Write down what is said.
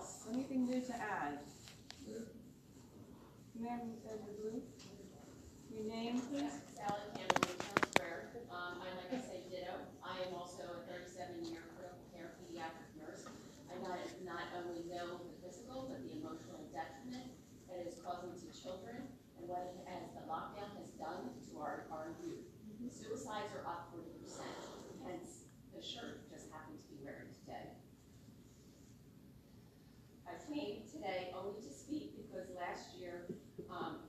else? Anything new to add? Ma'am, the blue. Your name, please? Sally Campbell, Town Square. Like I say, ditto. I am also a 37-year critical care pediatric nurse. I not only know the physical, but the emotional detriment that it is causing to children and what it, as the lockdown has done to our youth. Suicides are up 40%, hence the shirt just happened to be wearing today. I came today only to speak because last year